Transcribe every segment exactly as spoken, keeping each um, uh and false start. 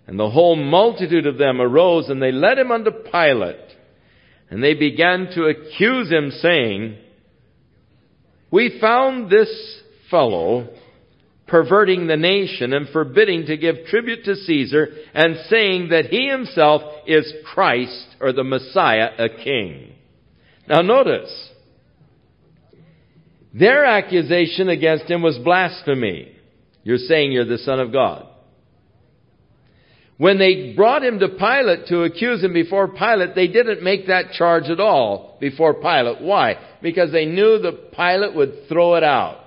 And the whole multitude of them arose, and they led him unto Pilate. And they began to accuse him, saying, We found this fellow perverting the nation and forbidding to give tribute to Caesar, and saying that he himself is Christ, or the Messiah, a king. Now notice, their accusation against him was blasphemy. You're saying you're the Son of God. When they brought him to Pilate to accuse him before Pilate, they didn't make that charge at all before Pilate. Why? Because they knew that Pilate would throw it out.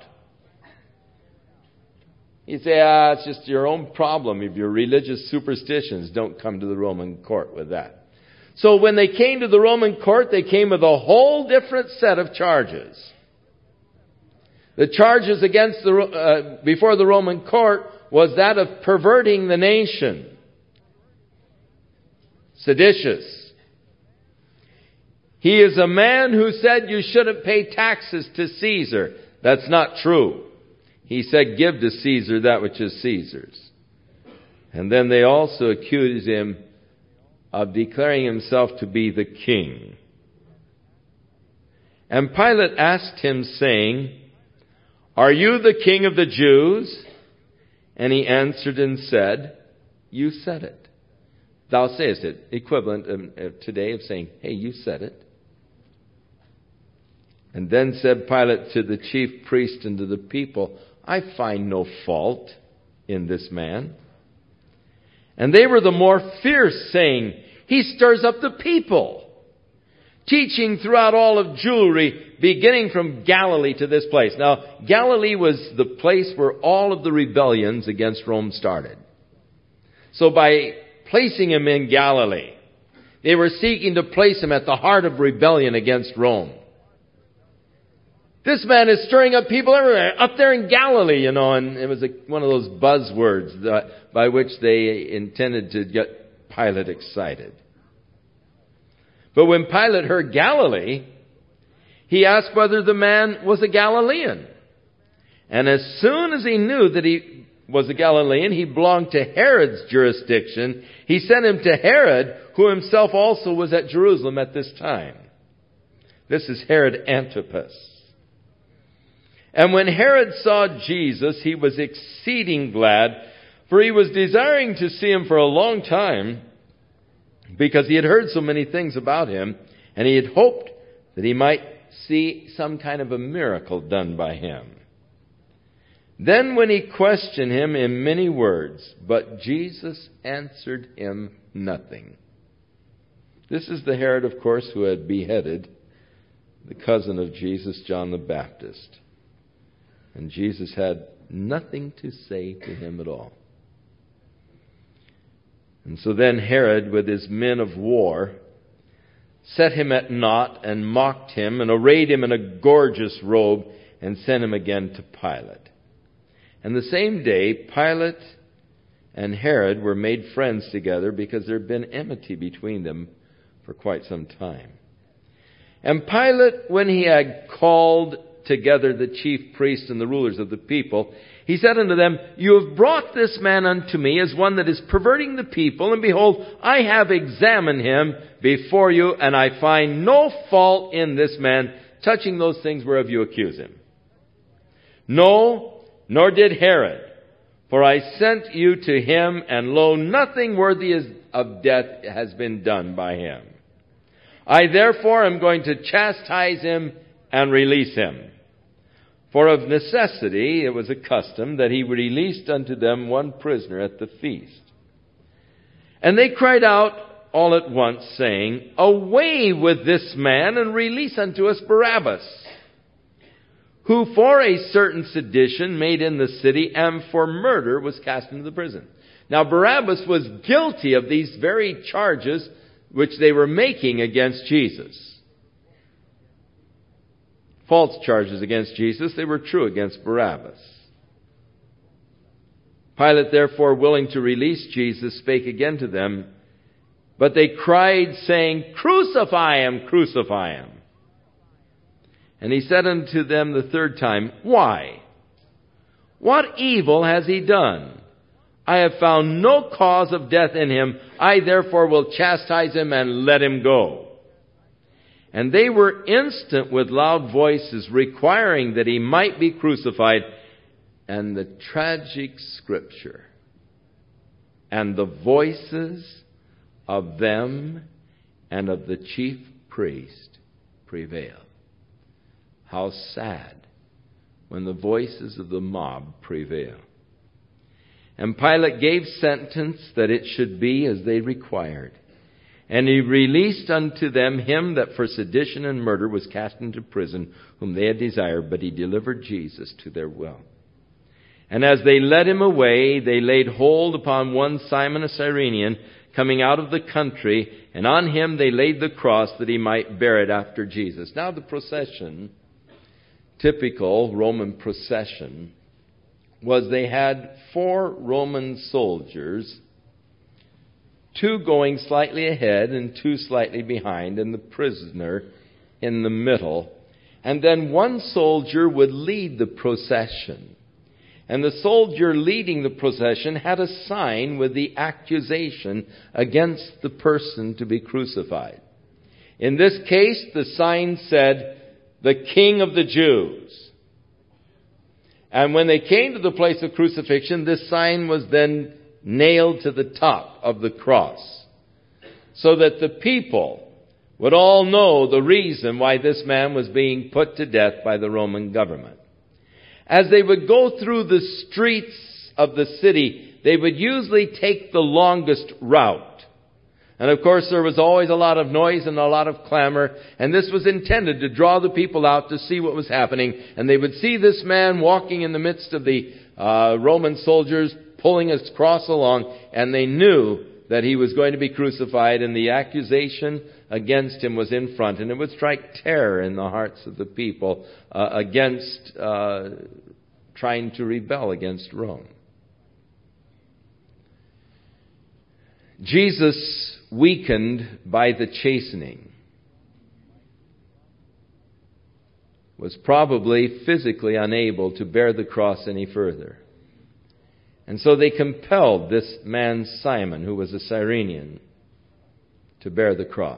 He'd say, ah, it's just your own problem. If your religious superstitions, don't come to the Roman court with that. So when they came to the Roman court, they came with a whole different set of charges. The charges against the uh, before the Roman court was that of perverting the nation. Seditious. He is a man who said you shouldn't pay taxes to Caesar. That's not true. He said, give to Caesar that which is Caesar's. And then they also accused him of declaring himself to be the king. And Pilate asked him, saying, Are you the king of the Jews? And he answered and said, You said it. Thou sayest it, equivalent um, uh, today of saying, hey, you said it. And then said Pilate to the chief priest and to the people, I find no fault in this man. And they were the more fierce, saying, He stirs up the people, teaching throughout all of Jewry, beginning from Galilee to this place. Now, Galilee was the place where all of the rebellions against Rome started. So by placing him in Galilee, they were seeking to place him at the heart of rebellion against Rome. This man is stirring up people everywhere, up there in Galilee, you know, and it was a, one of those buzzwords that, by which they intended to get Pilate excited. But when Pilate heard Galilee, he asked whether the man was a Galilean. And as soon as he knew that he was a Galilean, he belonged to Herod's jurisdiction. He sent him to Herod, who himself also was at Jerusalem at this time. This is Herod Antipas. And when Herod saw Jesus, he was exceeding glad, for he was desiring to see him for a long time, because he had heard so many things about him, and he had hoped that he might see some kind of a miracle done by him. Then when he questioned him in many words, but Jesus answered him nothing. This is the Herod, of course, who had beheaded the cousin of Jesus, John the Baptist. And Jesus had nothing to say to him at all. And so then Herod, with his men of war, set him at naught and mocked him and arrayed him in a gorgeous robe and sent him again to Pilate. And the same day, Pilate and Herod were made friends together because there had been enmity between them for quite some time. And Pilate, when he had called together the chief priests and the rulers of the people, he said unto them, You have brought this man unto me as one that is perverting the people, and behold, I have examined him before you, and I find no fault in this man touching those things whereof you accuse him. No, nor did Herod, for I sent you to him, and lo, nothing worthy of death has been done by him. I therefore am going to chastise him and release him. For of necessity it was a custom that he released unto them one prisoner at the feast. And they cried out all at once, saying, Away with this man, and release unto us Barabbas, who for a certain sedition made in the city, and for murder was cast into the prison. Now Barabbas was guilty of these very charges which they were making against Jesus. False charges against Jesus, they were true against Barabbas. Pilate, therefore, willing to release Jesus, spake again to them, but they cried, saying, Crucify him, crucify him. And he said unto them the third time, Why? What evil has he done? I have found no cause of death in him. I therefore will chastise him and let him go. And they were instant with loud voices, requiring that he might be crucified. And the tragic scripture, and the voices of them and of the chief priest prevailed. How sad when the voices of the mob prevail. And Pilate gave sentence that it should be as they required. And he released unto them him that for sedition and murder was cast into prison, whom they had desired, but he delivered Jesus to their will. And as they led him away, they laid hold upon one Simon a Cyrenian, coming out of the country, and on him they laid the cross that he might bear it after Jesus. Now the procession, typical Roman procession, was they had four Roman soldiers, two going slightly ahead and two slightly behind, and the prisoner in the middle. And then one soldier would lead the procession. And the soldier leading the procession had a sign with the accusation against the person to be crucified. In this case, the sign said, "The King of the Jews." And when they came to the place of crucifixion, this sign was then nailed to the top of the cross, so that the people would all know the reason why this man was being put to death by the Roman government. As they would go through the streets of the city, they would usually take the longest route. And of course, there was always a lot of noise and a lot of clamor, and this was intended to draw the people out to see what was happening. And they would see this man walking in the midst of the uh, Roman soldiers, pulling his cross along, and they knew that he was going to be crucified, and the accusation against him was in front. And it would strike terror in the hearts of the people uh, against uh, trying to rebel against Rome. Jesus, weakened by the chastening, was probably physically unable to bear the cross any further. And so they compelled this man Simon, who was a Cyrenian, to bear the cross.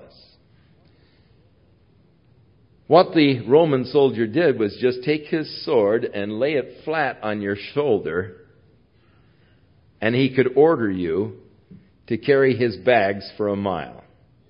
What the Roman soldier did was just take his sword and lay it flat on your shoulder, and he could order you to carry his bags for a mile.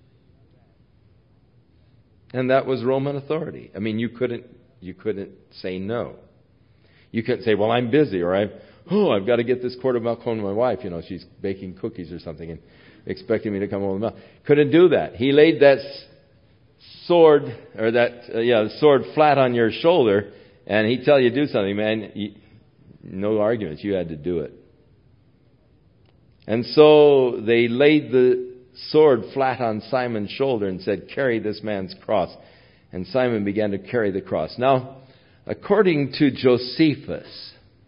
And that was Roman authority. I mean, you couldn't you couldn't say no. You couldn't say, "Well, I'm busy," or "I've oh, I've got to get this quart of milk home to my wife. You know, she's baking cookies or something and expecting me to come home with milk." Couldn't do that. He laid that sword, or that, uh, yeah, sword flat on your shoulder, and he'd tell you to do something, man. You, no arguments. You had to do it. And so they laid the sword flat on Simon's shoulder and said, "Carry this man's cross." And Simon began to carry the cross. Now, according to Josephus,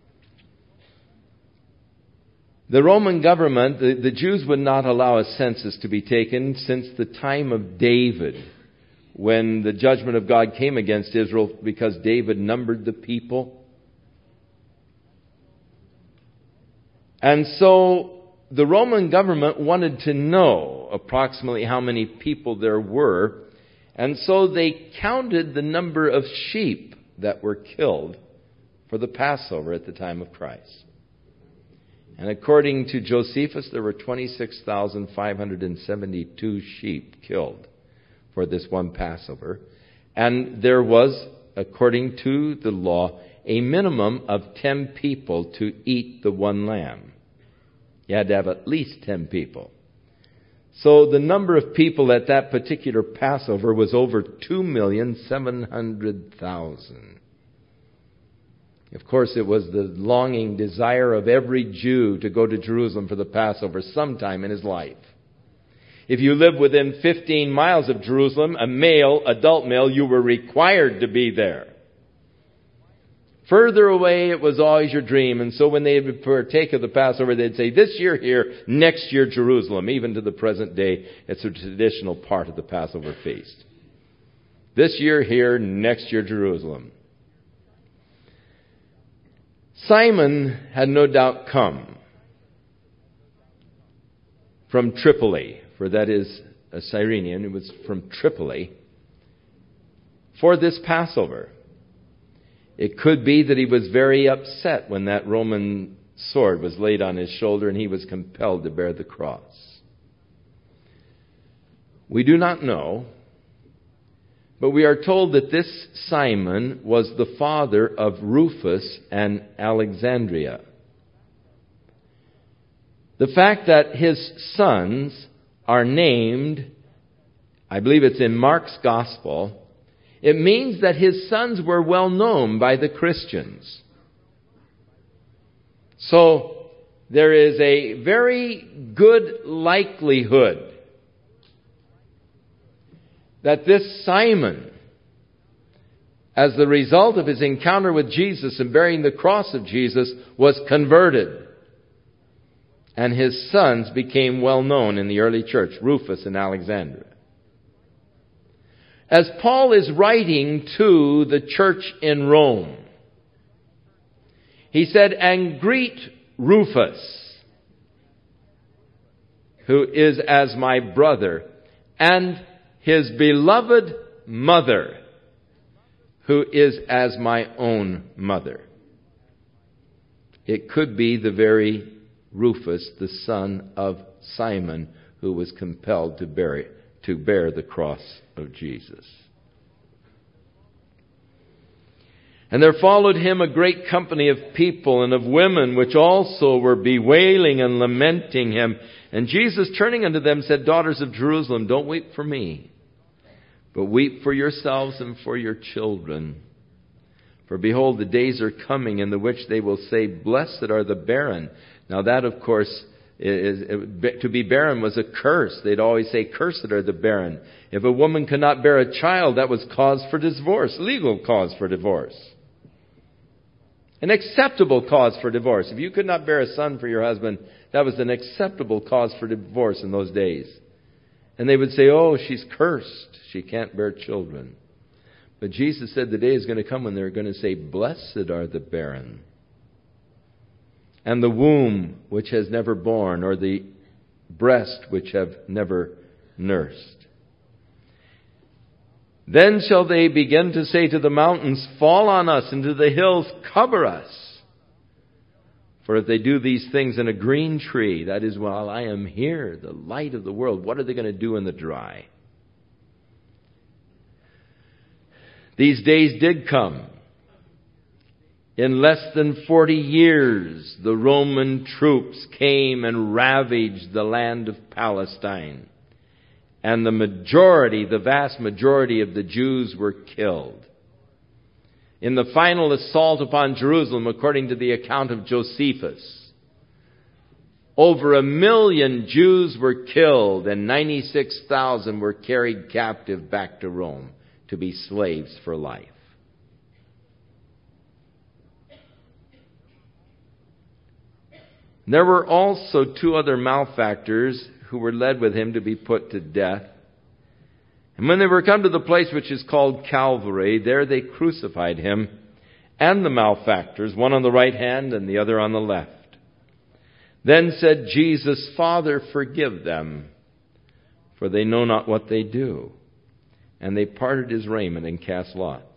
the Roman government, the, the Jews would not allow a census to be taken since the time of David, when the judgment of God came against Israel because David numbered the people. And so the Roman government wanted to know approximately how many people there were, and so they counted the number of sheep that were killed for the Passover at the time of Christ. And according to Josephus, there were twenty-six thousand five hundred seventy-two sheep killed for this one Passover. And there was, according to the law, a minimum of ten people to eat the one lamb. You had to have at least ten people. So the number of people at that particular Passover was over two million seven hundred thousand. Of course, it was the longing desire of every Jew to go to Jerusalem for the Passover sometime in his life. If you lived within fifteen miles of Jerusalem, a male, adult male, you were required to be there. Further away, it was always your dream. And so when they would partake of the Passover, they'd say, "This year here, next year Jerusalem." Even to the present day, it's a traditional part of the Passover feast. This year here, next year Jerusalem. Simon had no doubt come from Tripoli, for that is a Cyrenian, it was from Tripoli, for this Passover. It could be that he was very upset when that Roman sword was laid on his shoulder and he was compelled to bear the cross. We do not know, but we are told that this Simon was the father of Rufus and Alexandria. The fact that his sons are named, I believe it's in Mark's Gospel, it means that his sons were well known by the Christians. So there is a very good likelihood that this Simon, as the result of his encounter with Jesus and bearing the cross of Jesus, was converted. And his sons became well known in the early church, Rufus and Alexandria. As Paul is writing to the church in Rome, he said, "And greet Rufus, who is as my brother, and his beloved mother, who is as my own mother." It could be the very Rufus, the son of Simon, who was compelled to bear, to bear the cross of Jesus. And there followed him a great company of people and of women, which also were bewailing and lamenting him. And Jesus, turning unto them, said, "Daughters of Jerusalem, don't weep for me, but weep for yourselves and for your children. For behold, the days are coming in the which they will say, Blessed are the barren." Now that, of course, is, is, to be barren was a curse. They'd always say, "Cursed are the barren." If a woman could not bear a child, that was cause for divorce, legal cause for divorce. An acceptable cause for divorce. If you could not bear a son for your husband, that was an acceptable cause for divorce in those days. And they would say, "Oh, she's cursed. She can't bear children." But Jesus said the day is going to come when they're going to say, "Blessed are the barren, and the womb which has never borne, or the breast which have never nursed." Then shall they begin to say to the mountains, "Fall on us," and to the hills, "Cover us." For if they do these things in a green tree, that is, while I am here, the light of the world, what are they going to do in the dry? These days did come. In less than forty years, the Roman troops came and ravaged the land of Palestine. And the majority, the vast majority of the Jews were killed. In the final assault upon Jerusalem, according to the account of Josephus, over a million Jews were killed and ninety-six thousand were carried captive back to Rome to be slaves for life. There were also two other malefactors who were led with him to be put to death. And when they were come to the place which is called Calvary, there they crucified him and the malefactors, one on the right hand and the other on the left. Then said Jesus, "Father, forgive them, for they know not what they do." And they parted his raiment and cast lots.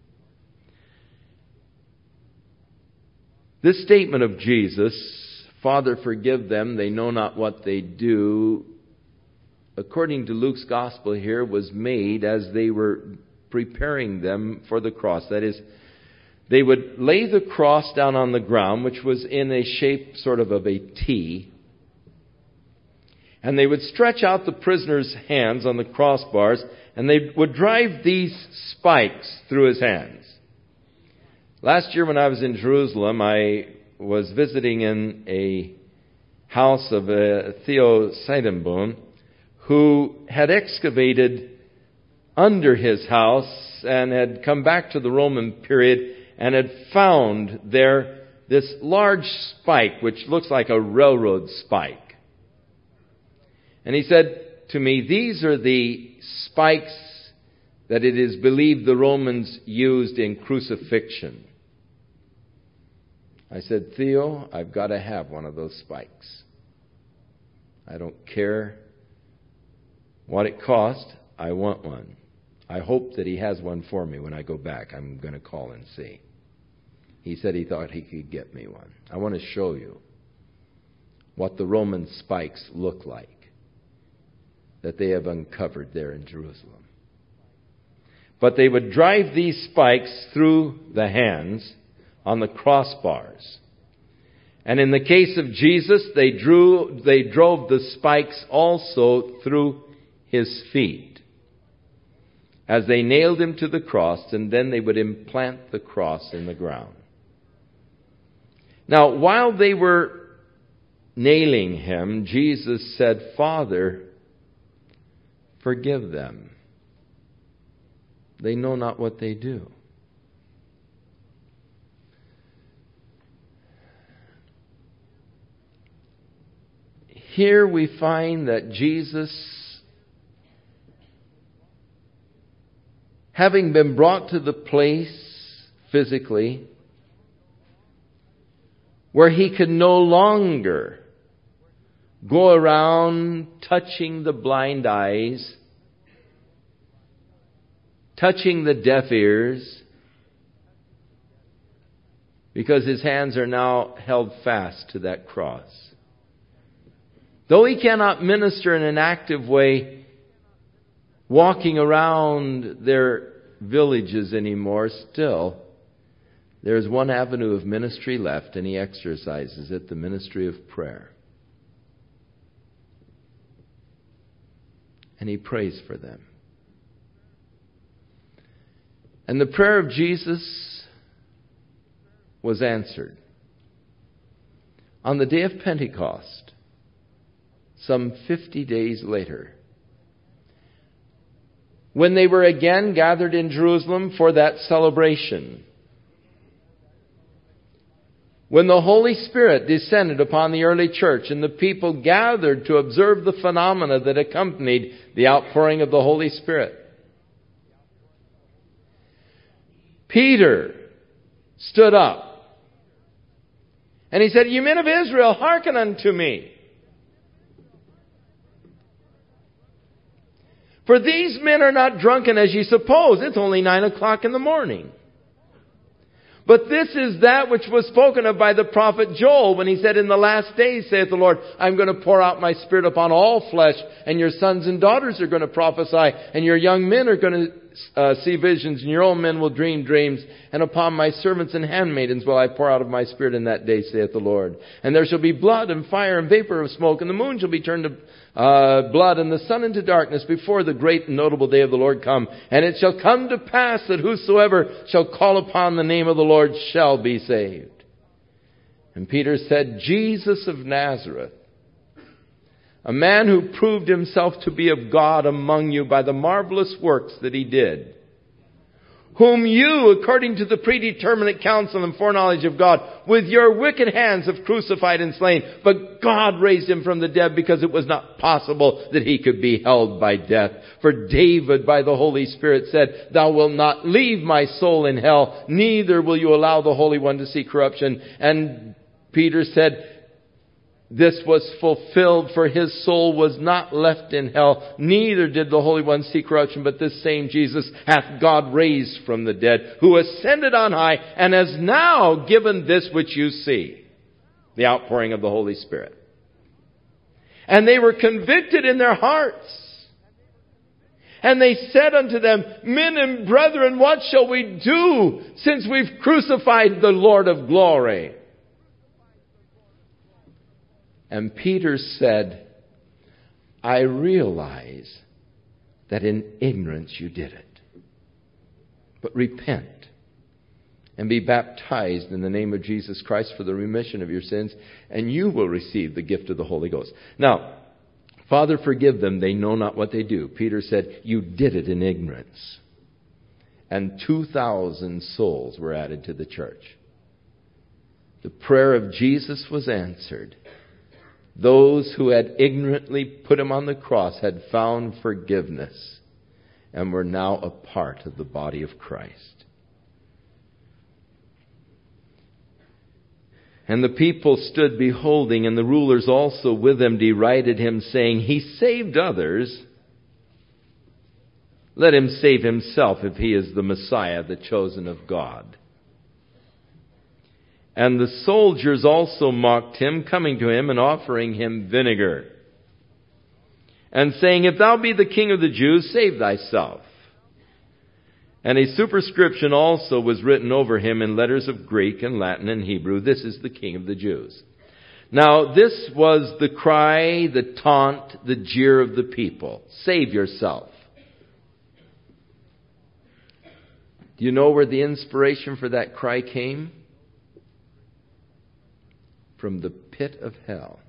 This statement of Jesus, "Father, forgive them, they know not what they do," according to Luke's Gospel here, was made as they were preparing them for the cross. That is, they would lay the cross down on the ground, which was in a shape sort of of a T, and they would stretch out the prisoner's hands on the crossbars, and they would drive these spikes through his hands. Last year when I was in Jerusalem, I was visiting in a house of uh, Theo Seidenboom, who had excavated under his house and had come back to the Roman period and had found there this large spike, which looks like a railroad spike. And he said to me, "These are the spikes that it is believed the Romans used in crucifixion." I said, "Theo, I've got to have one of those spikes. I don't care what it costs. I want one. I hope that he has one for me when I go back. I'm going to call and see. He said he thought he could get me one. I want to show you what the Roman spikes look like that they have uncovered there in Jerusalem. But they would drive these spikes through the hands on the crossbars. And in the case of Jesus, they drew, they drove the spikes also through his feet as they nailed him to the cross, and then they would implant the cross in the ground. Now, while they were nailing him, Jesus said, "Father, forgive them. They know not what they do." Here we find that Jesus, having been brought to the place physically where he could no longer go around touching the blind eyes, touching the deaf ears, because his hands are now held fast to that cross. Though he cannot minister in an active way, walking around their villages anymore, still, there's one avenue of ministry left, and he exercises it, the ministry of prayer. And he prays for them. And the prayer of Jesus was answered. On the day of Pentecost, some fifty days later, when they were again gathered in Jerusalem for that celebration, when the Holy Spirit descended upon the early church and the people gathered to observe the phenomena that accompanied the outpouring of the Holy Spirit, Peter stood up and he said, "You men of Israel, hearken unto me. For these men are not drunken as ye suppose." It's only nine o'clock in the morning. "But this is that which was spoken of by the prophet Joel, when he said, In the last days, saith the Lord, I'm going to pour out my Spirit upon all flesh, and your sons and daughters are going to prophesy, and your young men are going to uh, see visions, and your old men will dream dreams, and upon my servants and handmaidens will I pour out of my Spirit in that day, saith the Lord. And there shall be blood and fire and vapor of smoke, and the moon shall be turned to Uh, blood, and the sun into darkness, before the great and notable day of the Lord come. And it shall come to pass that whosoever shall call upon the name of the Lord shall be saved." And Peter said, "Jesus of Nazareth, a man who proved himself to be of God among you by the marvelous works that he did, whom you, according to the predeterminate counsel and foreknowledge of God, with your wicked hands have crucified and slain. But God raised him from the dead, because it was not possible that he could be held by death. For David, by the Holy Spirit, said, Thou wilt not leave my soul in hell, neither will you allow the Holy One to see corruption. And Peter said, this was fulfilled, for his soul was not left in hell, neither did the Holy One see corruption, but this same Jesus hath God raised from the dead, who ascended on high, and has now given this which you see, the outpouring of the Holy Spirit. And they were convicted in their hearts. And they said unto them, Men and brethren, what shall we do, since we've crucified the Lord of glory? And Peter said, I realize that in ignorance you did it. But repent and be baptized in the name of Jesus Christ for the remission of your sins, and you will receive the gift of the Holy Ghost. Now, Father, forgive them, they know not what they do. Peter said, you did it in ignorance. And two thousand souls were added to the church. The prayer of Jesus was answered. Those who had ignorantly put him on the cross had found forgiveness and were now a part of the body of Christ. And the people stood beholding, and the rulers also with them derided him, saying, He saved others. Let him save himself if he is the Messiah, the chosen of God. And the soldiers also mocked him, coming to him and offering him vinegar, and saying, If thou be the King of the Jews, save thyself. And a superscription also was written over him in letters of Greek and Latin and Hebrew, This is the King of the Jews. Now this was the cry, the taunt, the jeer of the people. Save yourself. Do you know where the inspiration for that cry came? From the pit of hell.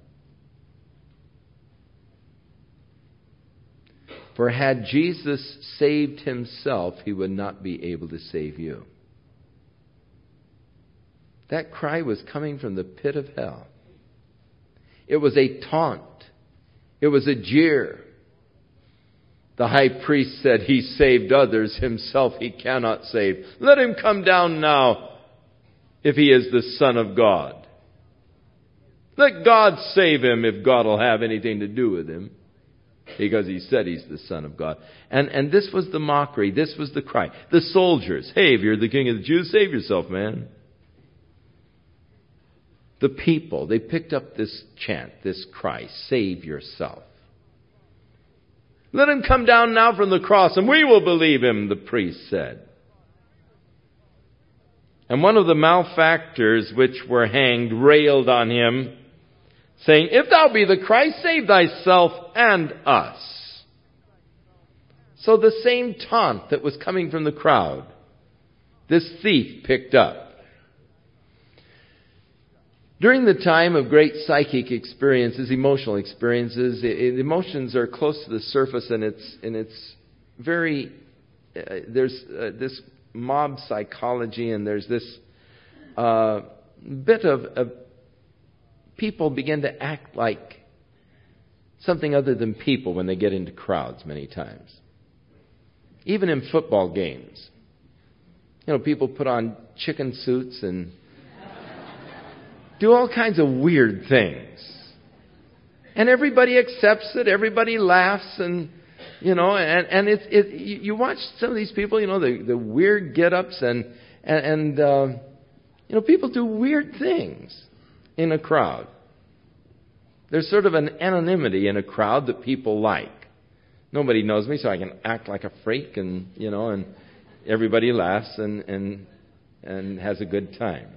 For had Jesus saved himself, he would not be able to save you. That cry was coming from the pit of hell. It was a taunt. It was a jeer. The high priest said, He saved others, himself he cannot save. Let him come down now, if he is the Son of God. Let God save him if God will have anything to do with him. Because he said he's the Son of God. And and this was the mockery. This was the cry. The soldiers, Hey, if you're the King of the Jews, save yourself, man. The people, they picked up this chant, this cry, Save yourself. Let him come down now from the cross and we will believe him, the priest said. And one of the malefactors which were hanged railed on him, saying, If thou be the Christ, save thyself and us. So the same taunt that was coming from the crowd, this thief picked up. During the time of great psychic experiences, emotional experiences, emotions are close to the surface, and it's and it's very uh, there's uh, this mob psychology, and there's this uh, bit of, of people begin to act like something other than people when they get into crowds many times. Even in football games. You know, people put on chicken suits and do all kinds of weird things. And everybody accepts it. Everybody laughs. And, you know, and, and it's, it, you watch some of these people, you know, the, the weird get-ups and, and, and uh, you know, people do weird things in a crowd. There's sort of an anonymity in a crowd that people like. Nobody knows me, so I can act like a freak, and you know, and everybody laughs and and and has a good time.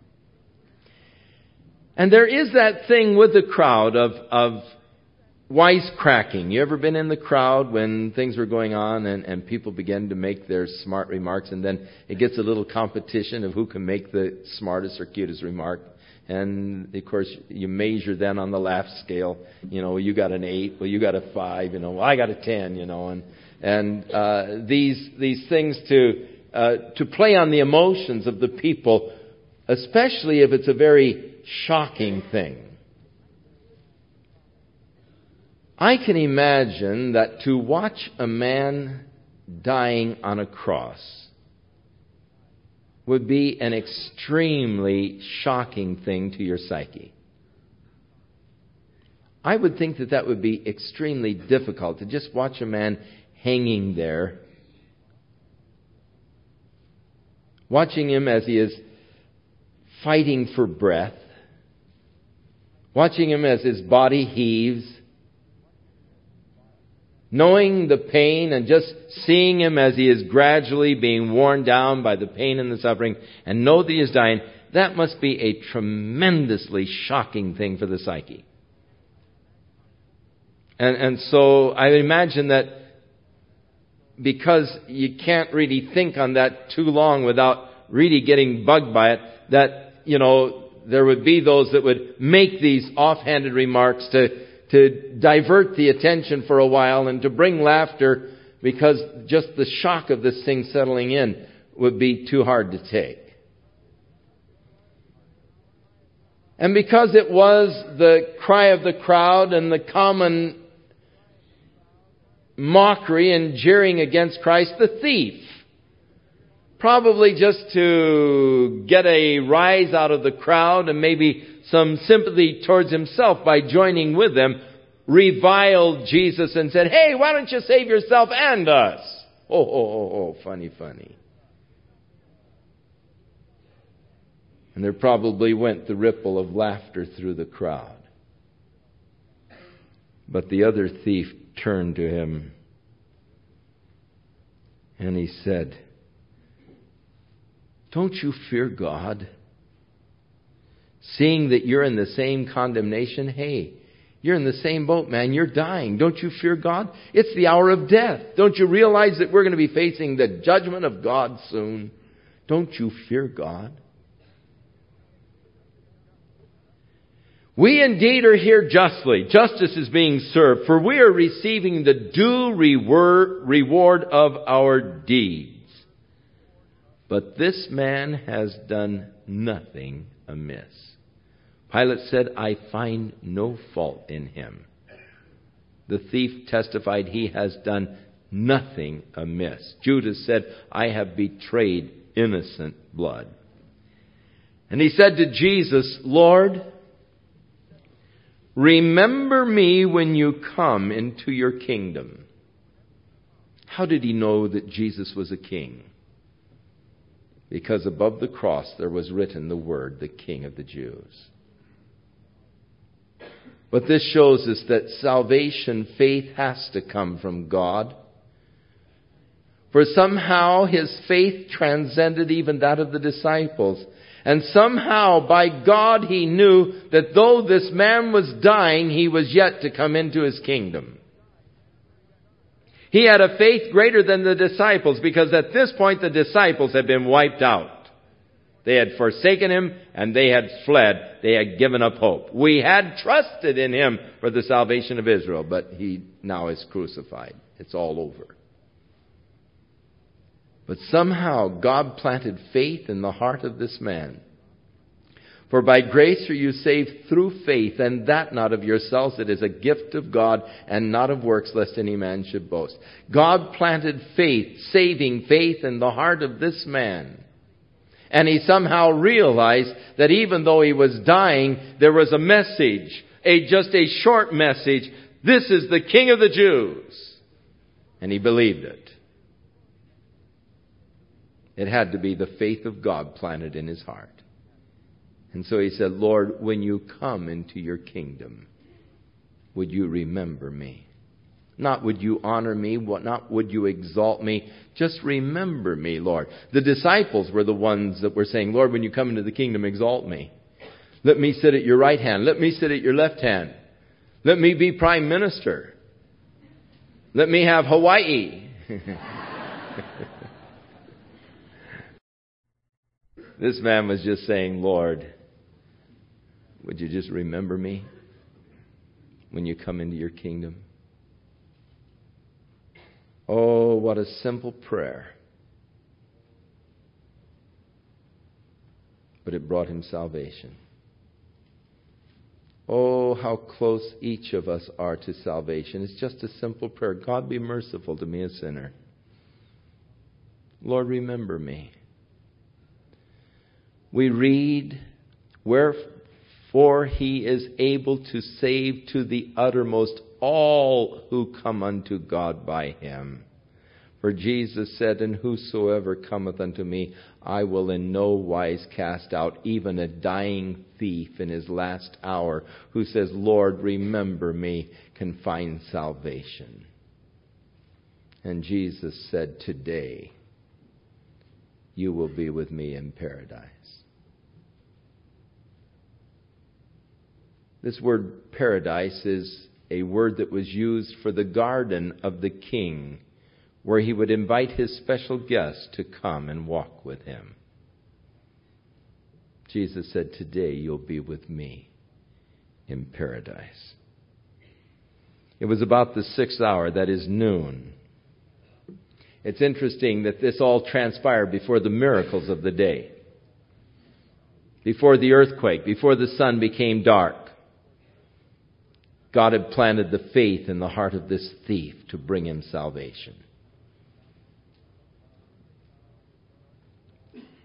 And there is that thing with the crowd of of wisecracking. You ever been in the crowd when things were going on and, and people begin to make their smart remarks, and then it gets a little competition of who can make the smartest or cutest remark? And, of course, you measure then on the laugh scale. You know, you got an eight. Well, you got a five. You know, well, I got a ten, you know. And and uh, these these things to uh, to play on the emotions of the people, especially if it's a very shocking thing. I can imagine that to watch a man dying on a cross would be an extremely shocking thing to your psyche. I would think that that would be extremely difficult to just watch a man hanging there, watching him as he is fighting for breath, watching him as his body heaves, knowing the pain and just seeing him as he is gradually being worn down by the pain and the suffering, and know that he is dying, that must be a tremendously shocking thing for the psyche. And, and so I imagine that because you can't really think on that too long without really getting bugged by it, that, you know, there would be those that would make these offhanded remarks to to divert the attention for a while and to bring laughter, because just the shock of this thing settling in would be too hard to take. And because it was the cry of the crowd and the common mockery and jeering against Christ, the thief probably just to get a rise out of the crowd and maybe some sympathy towards himself by joining with them, reviled Jesus and said, "Hey, why don't you save yourself and us?" Oh, oh, oh, oh, funny, funny. And there probably went the ripple of laughter through the crowd. But the other thief turned to him and he said, "Don't you fear God? Seeing that you're in the same condemnation, hey, you're in the same boat, man. You're dying. Don't you fear God? It's the hour of death. Don't you realize that we're going to be facing the judgment of God soon? Don't you fear God?" We indeed are here justly. Justice is being served, for we are receiving the due reward of our deeds. But this man has done nothing amiss. Pilate said, "I find no fault in him." The thief testified, "He has done nothing amiss." Judas said, "I have betrayed innocent blood." And he said to Jesus, "Lord, remember me when you come into your kingdom." How did he know that Jesus was a king? Because above the cross there was written the word, "the King of the Jews." But this shows us that salvation, faith has to come from God. For somehow his faith transcended even that of the disciples. And somehow, by God, he knew that though this man was dying, he was yet to come into his kingdom. He had a faith greater than the disciples, because at this point the disciples had been wiped out. They had forsaken him and they had fled. They had given up hope. We had trusted in him for the salvation of Israel, but he now is crucified. It's all over. But somehow God planted faith in the heart of this man. For by grace are you saved through faith, and that not of yourselves. It is a gift of God, and not of works, lest any man should boast. God planted faith, saving faith in the heart of this man. And he somehow realized that even though he was dying, there was a message, a just a short message. This is the King of the Jews. And he believed it. It had to be the faith of God planted in his heart. And so he said, "Lord, when you come into your kingdom, would you remember me? Not would you honor me, not would you exalt me, just remember me, Lord." The disciples were the ones that were saying, "Lord, when you come into the kingdom, exalt me. Let me sit at your right hand. Let me sit at your left hand. Let me be prime minister. Let me have Hawaii." This man was just saying, "Lord, would you just remember me when you come into your kingdom?" Oh, what a simple prayer. But it brought him salvation. Oh, how close each of us are to salvation. It's just a simple prayer. God, be merciful to me, a sinner. Lord, remember me. We read, "Wherefore he is able to save to the uttermost all who come unto God by him. For Jesus said, and whosoever cometh unto me, I will in no wise cast out, even a dying thief in his last hour, who says, Lord, remember me, can find salvation." And Jesus said, "Today you will be with me in paradise." This word paradise is a word that was used for the garden of the king, where he would invite his special guests to come and walk with him. Jesus said, "Today you'll be with me in paradise." It was about the sixth hour, that is noon. It's interesting that this all transpired before the miracles of the day, before the earthquake, before the sun became dark. God had planted the faith in the heart of this thief to bring him salvation.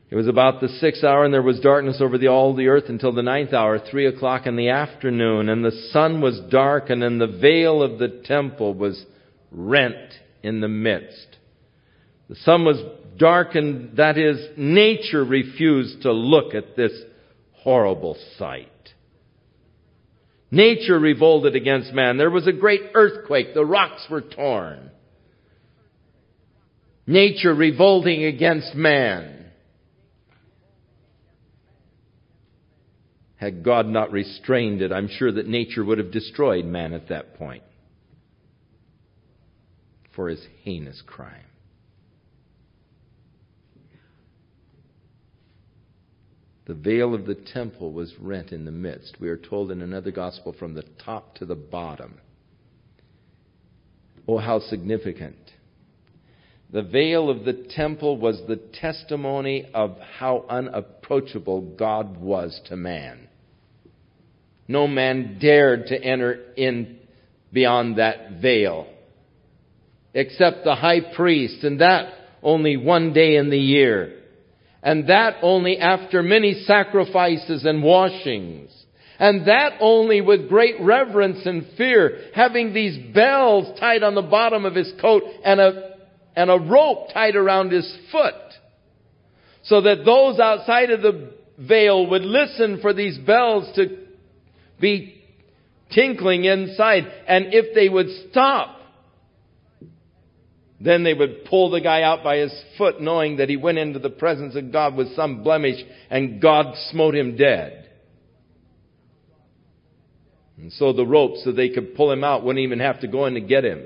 It was about the sixth hour, and there was darkness over the, all the earth until the ninth hour, three o'clock in the afternoon. And the sun was darkened, and the veil of the temple was rent in the midst. The sun was darkened, that is, nature refused to look at this horrible sight. Nature revolted against man. There was a great earthquake. The rocks were torn. Nature revolting against man. Had God not restrained it, I'm sure that nature would have destroyed man at that point for his heinous crime. The veil of the temple was rent in the midst. We are told in another gospel from the top to the bottom. Oh, how significant. The veil of the temple was the testimony of how unapproachable God was to man. No man dared to enter in beyond that veil, except the high priest, and that only one day in the year. And that only after many sacrifices and washings. And that only with great reverence and fear, having these bells tied on the bottom of his coat and a, and a rope tied around his foot. So that those outside of the veil would listen for these bells to be tinkling inside. And if they would stop, then they would pull the guy out by his foot, knowing that he went into the presence of God with some blemish, and God smote him dead. And so the rope, so they could pull him out, wouldn't even have to go in to get him.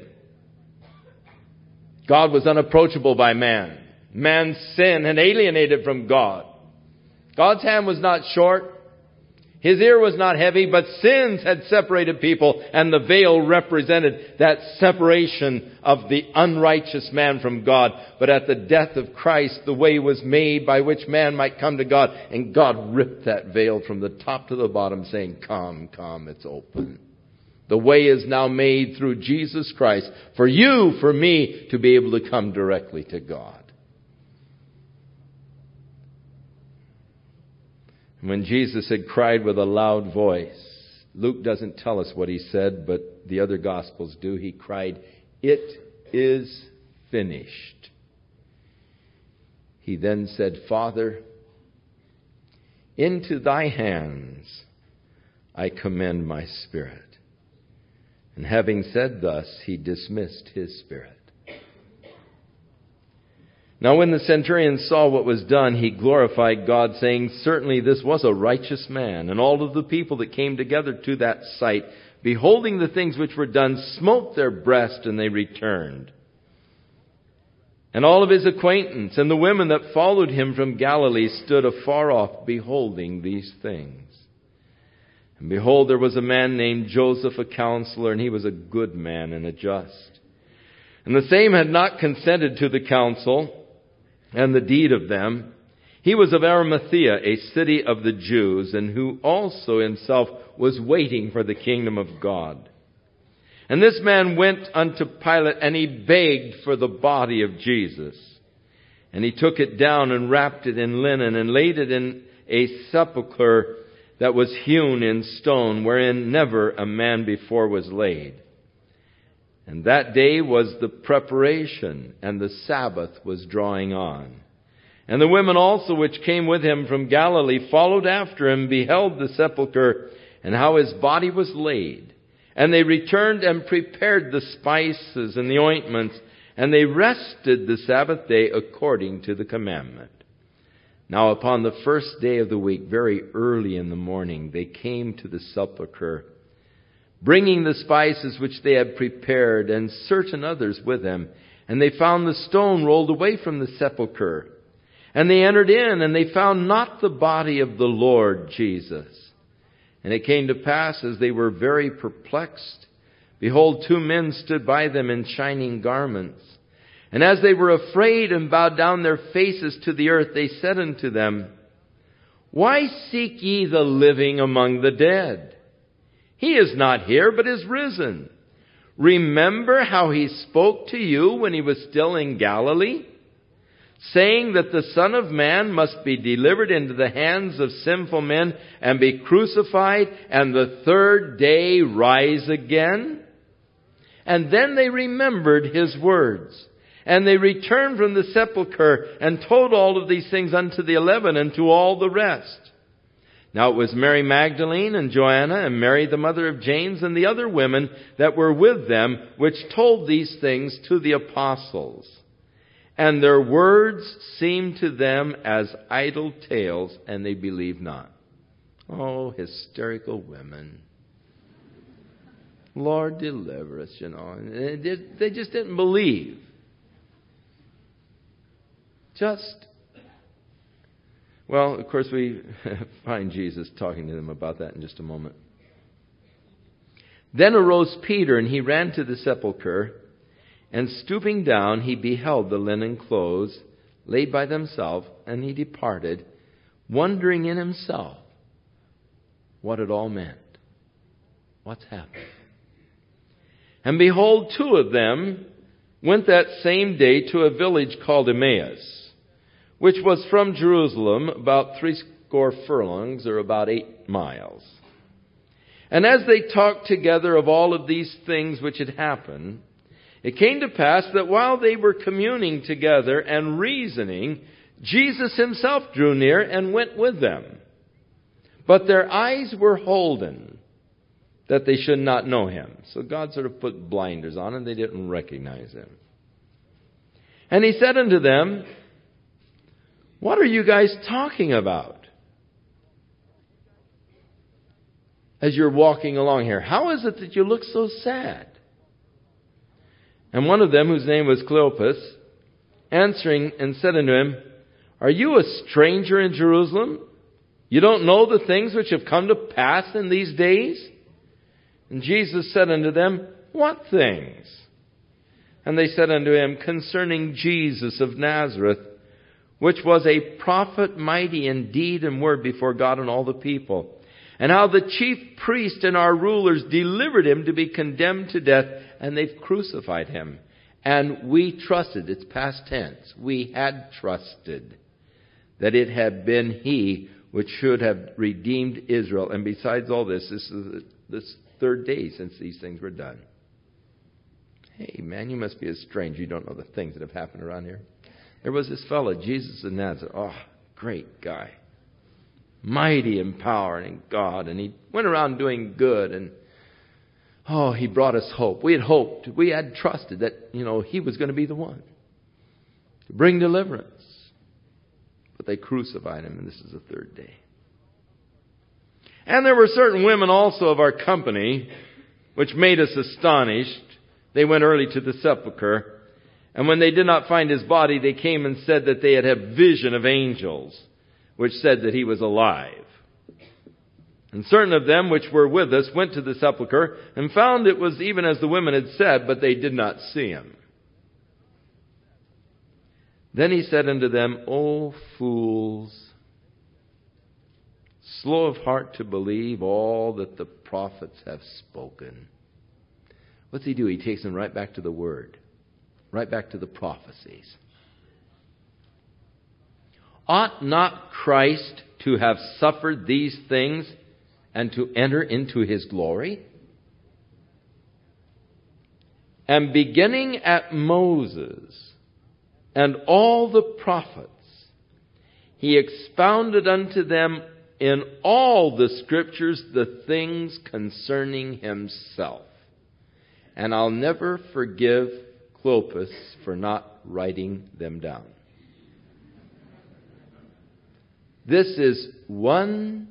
God was unapproachable by man. Man's sin had alienated from God. God's hand was not short. His ear was not heavy, but sins had separated people, and the veil represented that separation of the unrighteous man from God. But at the death of Christ, the way was made by which man might come to God, and God ripped that veil from the top to the bottom, saying, "Come, come, it's open." The way is now made through Jesus Christ for you, for me, to be able to come directly to God. When Jesus had cried with a loud voice, Luke doesn't tell us what he said, but the other Gospels do. He cried, "It is finished." He then said, "Father, into thy hands I commend my spirit." And having said thus, he dismissed his spirit. Now when the centurion saw what was done, he glorified God, saying, "Certainly this was a righteous man." And all of the people that came together to that sight, beholding the things which were done, smote their breast, and they returned. And all of his acquaintance and the women that followed him from Galilee stood afar off, beholding these things. And behold, there was a man named Joseph, a counselor, and he was a good man and a just. And the same had not consented to the counsel and the deed of them. He was of Arimathea, a city of the Jews, and who also himself was waiting for the kingdom of God. And this man went unto Pilate, and he begged for the body of Jesus. And he took it down and wrapped it in linen and laid it in a sepulchre that was hewn in stone, wherein never a man before was laid. And that day was the preparation, and the Sabbath was drawing on. And the women also which came with him from Galilee followed after him, beheld the sepulchre, and how his body was laid. And they returned and prepared the spices and the ointments, and they rested the Sabbath day according to the commandment. Now upon the first day of the week, very early in the morning, they came to the sepulchre, bringing the spices which they had prepared, and certain others with them. And they found the stone rolled away from the sepulchre. And they entered in, and they found not the body of the Lord Jesus. And it came to pass, as they were very perplexed, behold, two men stood by them in shining garments. And as they were afraid and bowed down their faces to the earth, they said unto them, "Why seek ye the living among the dead? He is not here, but is risen. Remember how he spoke to you when he was still in Galilee, saying that the Son of Man must be delivered into the hands of sinful men and be crucified, and the third day rise again? And then they remembered his words. And they returned from the sepulchre and told all of these things unto the eleven and to all the rest. Now it was Mary Magdalene and Joanna and Mary the mother of James and the other women that were with them, which told these things to the apostles. And their words seemed to them as idle tales, and they believed not. Oh, hysterical women. Lord, deliver us, you know. They just didn't believe. Just, well, of course, we find Jesus talking to them about that in just a moment. Then arose Peter, and he ran to the sepulchre, and stooping down, he beheld the linen clothes laid by themselves, and he departed, wondering in himself what it all meant. What's happened? And behold, two of them went that same day to a village called Emmaus, which was from Jerusalem about threescore furlongs, or about eight miles. And as they talked together of all of these things which had happened, it came to pass that while they were communing together and reasoning, Jesus himself drew near and went with them. But their eyes were holden, that they should not know him. So God sort of put blinders on and they didn't recognize him. And he said unto them, what are you guys talking about as you're walking along here? How is it that you look so sad? And one of them, whose name was Cleopas, answering and said unto him, are you a stranger in Jerusalem? You don't know the things which have come to pass in these days? And Jesus said unto them, what things? And they said unto him, concerning Jesus of Nazareth, which was a prophet mighty in deed and word before God and all the people, and how the chief priest and our rulers delivered him to be condemned to death, and they've crucified him. And we trusted, it's past tense, we had trusted that it had been he which should have redeemed Israel. And besides all this, this is this third day since these things were done. Hey, man, you must be a stranger. You don't know the things that have happened around here. There was this fellow, Jesus of Nazareth. Oh, great guy. Mighty in power and in God. And he went around doing good. And, oh, he brought us hope. We had hoped. We had trusted that, you know, he was going to be the one to bring deliverance. But they crucified him, and this is the third day. And there were certain women also of our company, which made us astonished. They went early to the sepulchre. And when they did not find his body, they came and said that they had had vision of angels, which said that he was alive. And certain of them which were with us went to the sepulchre and found it was even as the women had said, but they did not see him. Then he said unto them, O fools, slow of heart to believe all that the prophets have spoken. What's he do? He takes them right back to the Word. Right back to the prophecies. Ought not Christ to have suffered these things and to enter into his glory? And beginning at Moses and all the prophets, he expounded unto them in all the scriptures the things concerning himself. And I'll never forgive Cleopas for not writing them down. This is one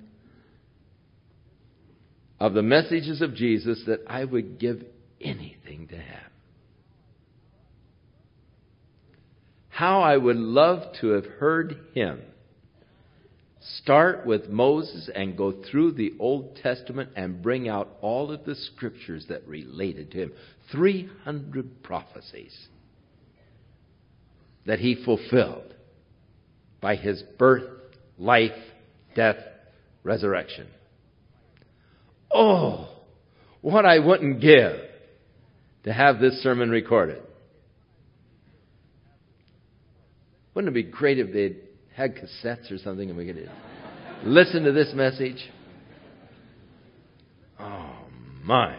of the messages of Jesus that I would give anything to have. How I would love to have heard him start with Moses and go through the Old Testament and bring out all of the scriptures that related to him. three hundred prophecies that he fulfilled by his birth, life, death, resurrection. Oh, what I wouldn't give to have this sermon recorded. Wouldn't it be great if they'd had cassettes or something and we could listen to this message? Oh, my.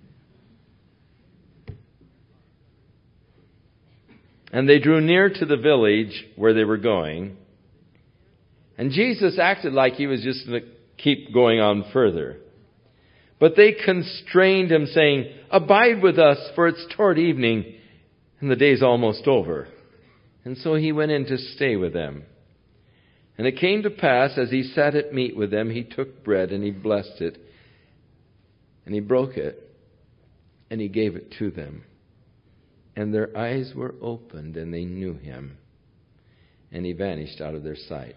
And they drew near to the village where they were going. And Jesus acted like he was just going to keep going on further. But they constrained him, saying, "Abide with us, for it's toward evening, and the day's almost over." And so he went in to stay with them. And it came to pass, as he sat at meat with them, he took bread, and he blessed it, and he broke it, and he gave it to them. And their eyes were opened, and they knew him, and he vanished out of their sight.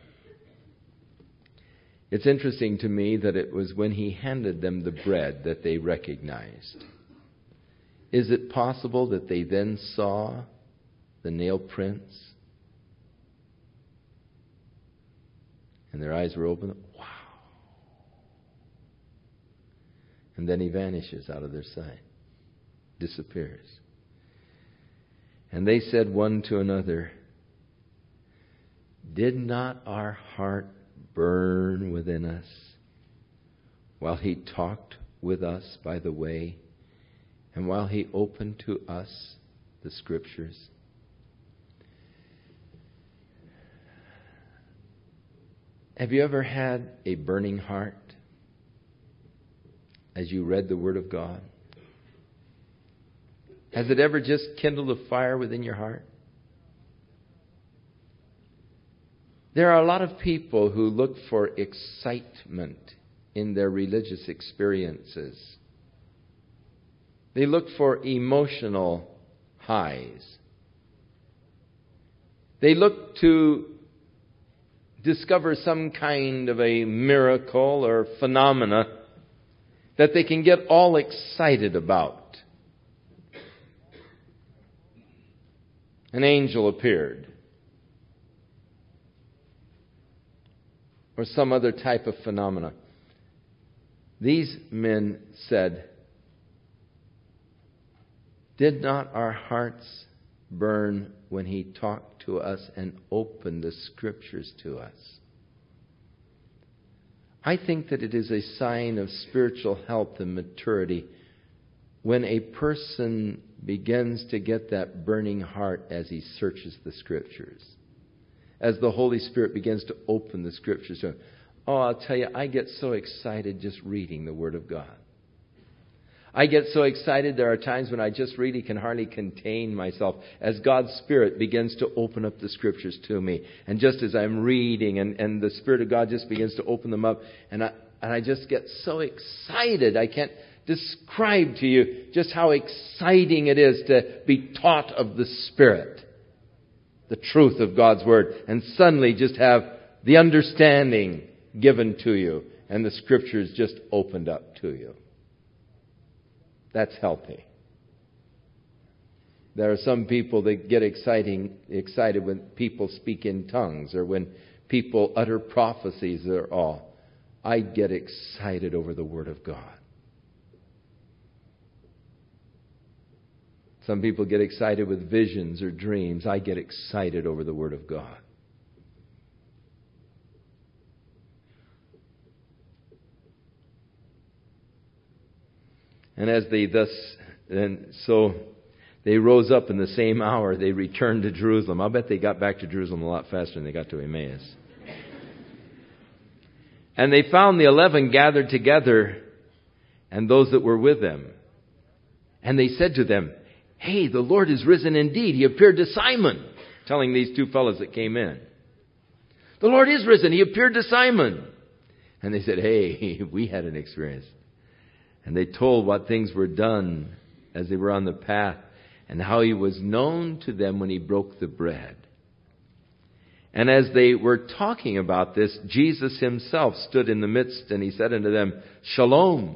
It's interesting to me that it was when he handed them the bread that they recognized. Is it possible that they then saw the nail prints? And their eyes were open. Wow. And then he vanishes out of their sight. Disappears. And they said one to another, "Did not our heart burn within us while he talked with us by the way, and while he opened to us the Scriptures?" Have you ever had a burning heart as you read the Word of God? Has it ever just kindled a fire within your heart? There are a lot of people who look for excitement in their religious experiences. They look for emotional highs. They look to discover some kind of a miracle or phenomena that they can get all excited about. An angel appeared, or some other type of phenomena. These men said, "Did not our hearts burn when he talked to us and opened the Scriptures to us?" I think that it is a sign of spiritual health and maturity when a person begins to get that burning heart as he searches the Scriptures. As the Holy Spirit begins to open the Scriptures to him. Oh, I'll tell you, I get so excited just reading the Word of God. I get so excited, there are times when I just really can hardly contain myself as God's Spirit begins to open up the Scriptures to me. And just as I'm reading and, and the Spirit of God just begins to open them up, and I, and I just get so excited, I can't describe to you just how exciting it is to be taught of the Spirit, the truth of God's Word, and suddenly just have the understanding given to you and the Scriptures just opened up to you. That's healthy. There are some people that get exciting, excited when people speak in tongues or when people utter prophecies or all. I get excited over the Word of God. Some people get excited with visions or dreams. I get excited over the Word of God. And as they thus, and so they rose up in the same hour, they returned to Jerusalem. I'll bet they got back to Jerusalem a lot faster than they got to Emmaus. And they found the eleven gathered together and those that were with them. And they said to them, "Hey, the Lord is risen indeed. He appeared to Simon," telling these two fellows that came in. "The Lord is risen. He appeared to Simon." And they said, "Hey, we had an experience." And they told what things were done as they were on the path and how he was known to them when he broke the bread. And as they were talking about this, Jesus himself stood in the midst and he said unto them, "Shalom."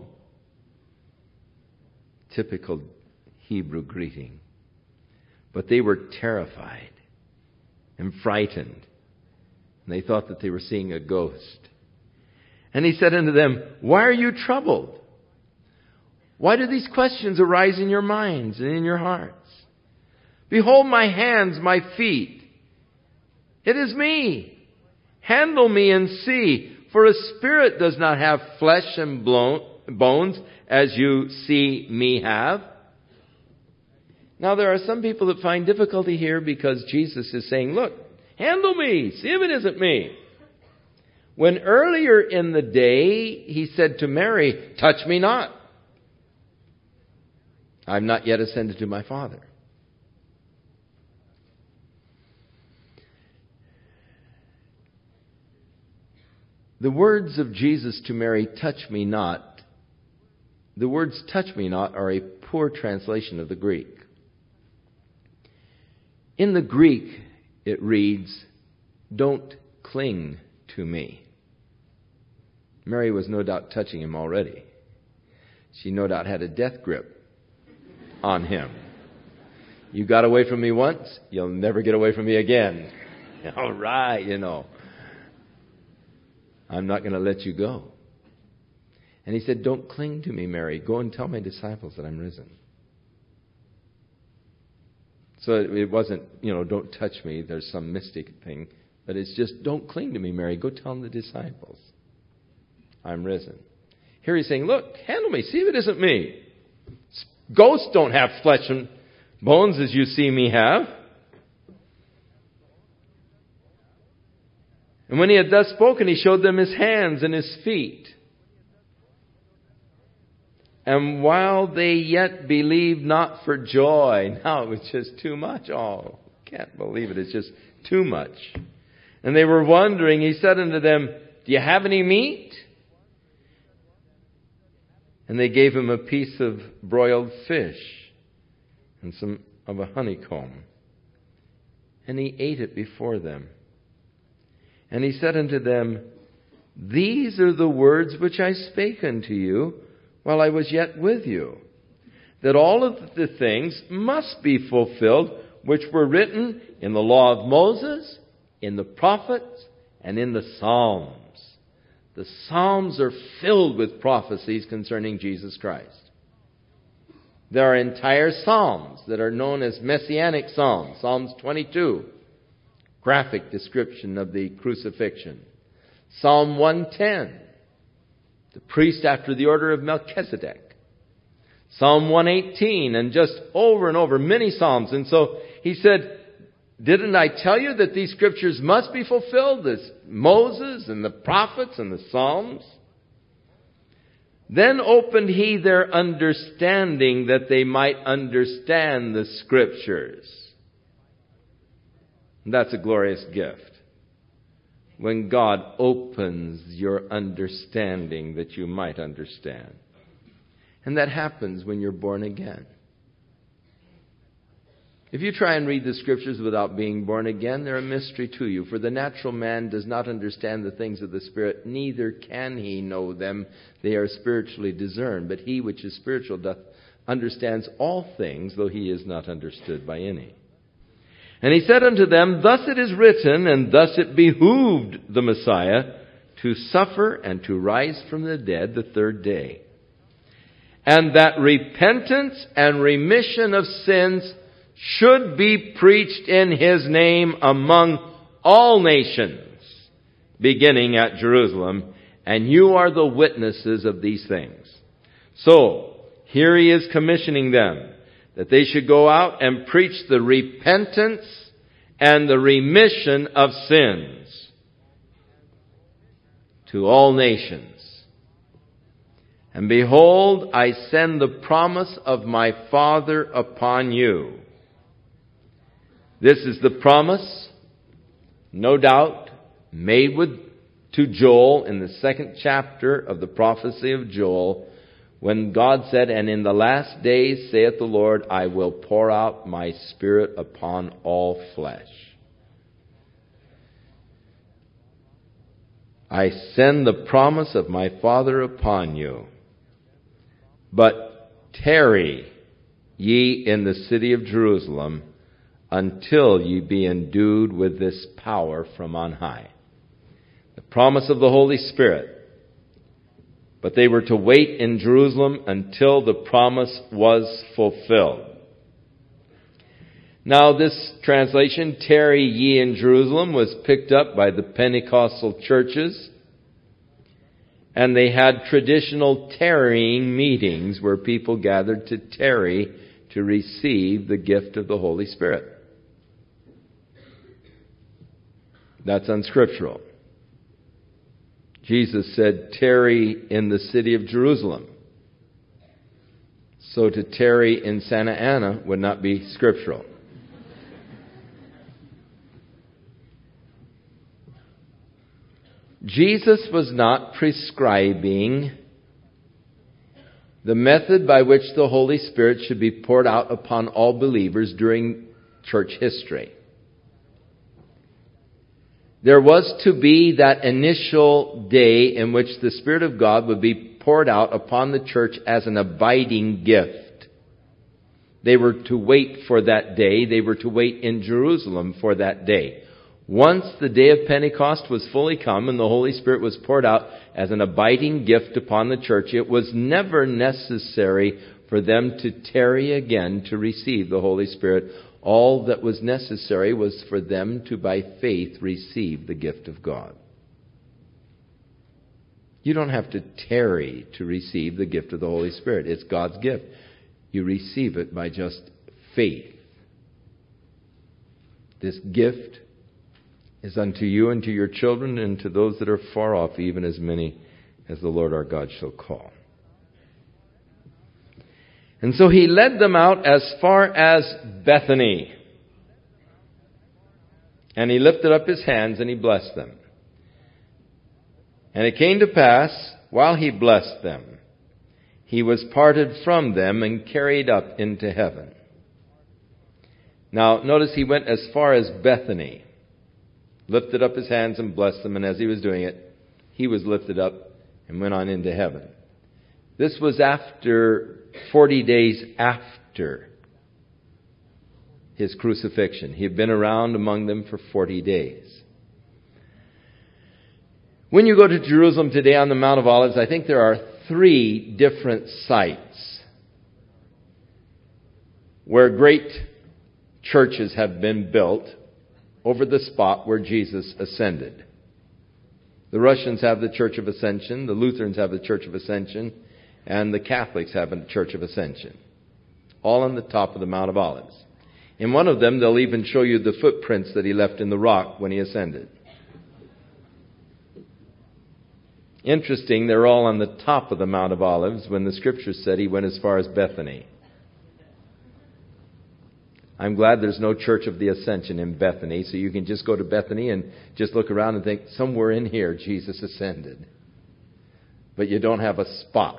Typical Hebrew greeting. But they were terrified and frightened. And they thought that they were seeing a ghost. And he said unto them, "Why are you troubled? Why do these questions arise in your minds and in your hearts? Behold my hands, my feet, It is me. Handle me and see. For a spirit does not have flesh and bones as you see me have. Now there are some people that find difficulty here because Jesus is saying, look, handle me. See if it isn't me. When earlier in the day he said to Mary, touch me not. I have not yet ascended to my Father. The words of Jesus to Mary, touch me not, the words touch me not are a poor translation of the Greek. In the Greek, it reads, don't cling to me. Mary was no doubt touching him already. She no doubt had a death grip on him. You got away from me once, you'll never get away from me again. All right, you know. I'm not going to let you go. And he said, don't cling to me, Mary. Go and tell my disciples that I'm risen. So it wasn't, you know, don't touch me. There's some mystic thing. But it's just, don't cling to me, Mary. Go tell the disciples I'm risen. Here he's saying, look, handle me. See if it isn't me. Ghosts don't have flesh and bones as you see me have. And when he had thus spoken, he showed them his hands and his feet. And while they yet believed not for joy, now it was just too much. Oh, can't believe it. It's just too much. And they were wondering, he said unto them, do you have any meat? And they gave him a piece of broiled fish and some of a honeycomb. And he ate it before them. And he said unto them, these are the words which I spake unto you while I was yet with you, that all of the things must be fulfilled which were written in the law of Moses, in the prophets, and in the Psalms. The Psalms are filled with prophecies concerning Jesus Christ. There are entire Psalms that are known as Messianic Psalms. Psalms twenty-two. Graphic description of the crucifixion. Psalm one ten, the priest after the order of Melchizedek. Psalm one eighteen, and just over and over, many Psalms. And so he said, didn't I tell you that these scriptures must be fulfilled? As Moses and the prophets and the Psalms. Then opened he their understanding that they might understand the scriptures. That's a glorious gift. When God opens your understanding that you might understand. And that happens when you're born again. If you try and read the scriptures without being born again, they're a mystery to you. For the natural man does not understand the things of the Spirit, neither can he know them. They are spiritually discerned. But he which is spiritual doth understands all things, though he is not understood by any. And he said unto them, thus it is written, and thus it behooved the Messiah to suffer and to rise from the dead the third day. And that repentance and remission of sins should be preached in his name among all nations, beginning at Jerusalem. And you are the witnesses of these things. So, here he is commissioning them, that they should go out and preach the repentance and the remission of sins to all nations. And behold, I send the promise of my Father upon you. This is the promise, no doubt, made with to Joel in the second chapter of the prophecy of Joel, when God said, and in the last days, saith the Lord, I will pour out my Spirit upon all flesh. I send the promise of my Father upon you. But tarry ye in the city of Jerusalem until ye be endued with this power from on high. The promise of the Holy Spirit. But they were to wait in Jerusalem until the promise was fulfilled. Now this translation, tarry ye in Jerusalem, was picked up by the Pentecostal churches. And they had traditional tarrying meetings where people gathered to tarry to receive the gift of the Holy Spirit. That's unscriptural. Jesus said, tarry in the city of Jerusalem. So to tarry in Santa Ana would not be scriptural. Jesus was not prescribing the method by which the Holy Spirit should be poured out upon all believers during church history. There was to be that initial day in which the Spirit of God would be poured out upon the church as an abiding gift. They were to wait for that day. They were to wait in Jerusalem for that day. Once the day of Pentecost was fully come and the Holy Spirit was poured out as an abiding gift upon the church, it was never necessary for them to tarry again to receive the Holy Spirit. All that was necessary was for them to, by faith, receive the gift of God. You don't have to tarry to receive the gift of the Holy Spirit. It's God's gift. You receive it by just faith. This gift is unto you and to your children and to those that are far off, even as many as the Lord our God shall call. And so he led them out as far as Bethany. And he lifted up his hands and he blessed them. And it came to pass, while he blessed them, he was parted from them and carried up into heaven. Now, notice he went as far as Bethany. Lifted up his hands and blessed them, and as he was doing it, he was lifted up and went on into heaven. This was after forty days after his crucifixion. He had been around among them for forty days. When you go to Jerusalem today on the Mount of Olives, I think there are three different sites where great churches have been built over the spot where Jesus ascended. The Russians have the Church of Ascension, the Lutherans have the Church of Ascension, and the Catholics have a Church of Ascension. All on the top of the Mount of Olives. In one of them, they'll even show you the footprints that he left in the rock when he ascended. Interesting, they're all on the top of the Mount of Olives when the Scripture said he went as far as Bethany. I'm glad there's no Church of the Ascension in Bethany, so you can just go to Bethany and just look around and think, somewhere in here Jesus ascended. But you don't have a spot.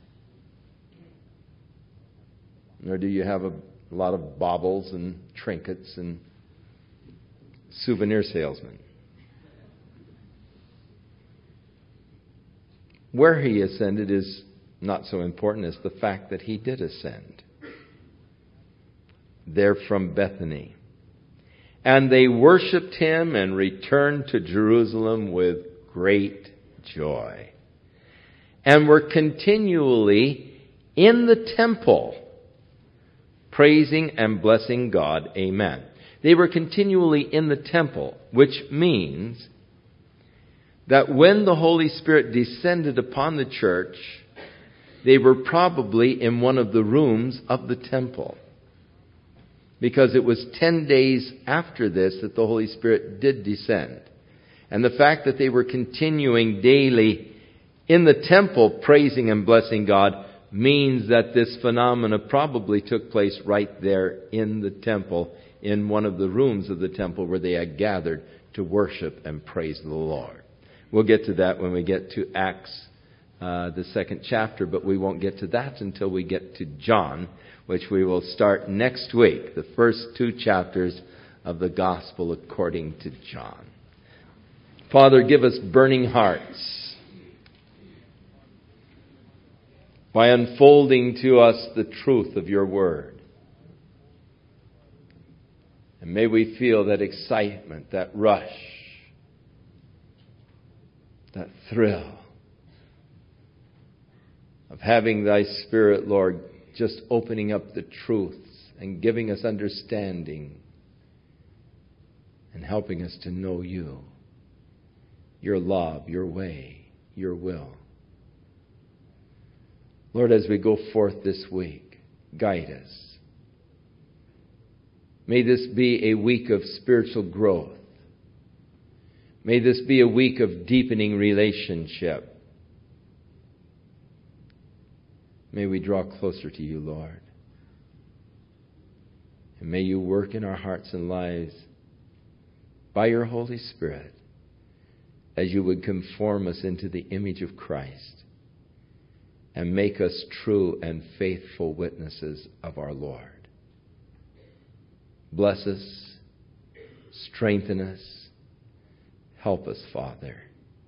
Nor do you have a lot of baubles and trinkets and souvenir salesmen. Where he ascended is not so important as the fact that he did ascend. They're from Bethany. And they worshipped him and returned to Jerusalem with great joy. And were continually in the temple, praising and blessing God. Amen. They were continually in the temple, which means that when the Holy Spirit descended upon the church, they were probably in one of the rooms of the temple. Because it was ten days after this that the Holy Spirit did descend. And the fact that they were continuing daily in the temple praising and blessing God means that this phenomena probably took place right there in the temple, in one of the rooms of the temple where they had gathered to worship and praise the Lord. We'll get to that when we get to Acts, uh, the second chapter, but we won't get to that until we get to John, which we will start next week, the first two chapters of the Gospel according to John. Father, give us burning hearts by unfolding to us the truth of your word. And may we feel that excitement, that rush, that thrill of having thy Spirit, Lord, just opening up the truths and giving us understanding and helping us to know you, your love, your way, your will. Lord, as we go forth this week, guide us. May this be a week of spiritual growth. May this be a week of deepening relationship. May we draw closer to you, Lord. And may you work in our hearts and lives by your Holy Spirit as you would conform us into the image of Christ and make us true and faithful witnesses of our Lord. Bless us, strengthen us, help us, Father.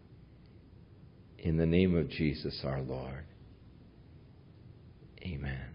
In the name of Jesus our Lord. Amen.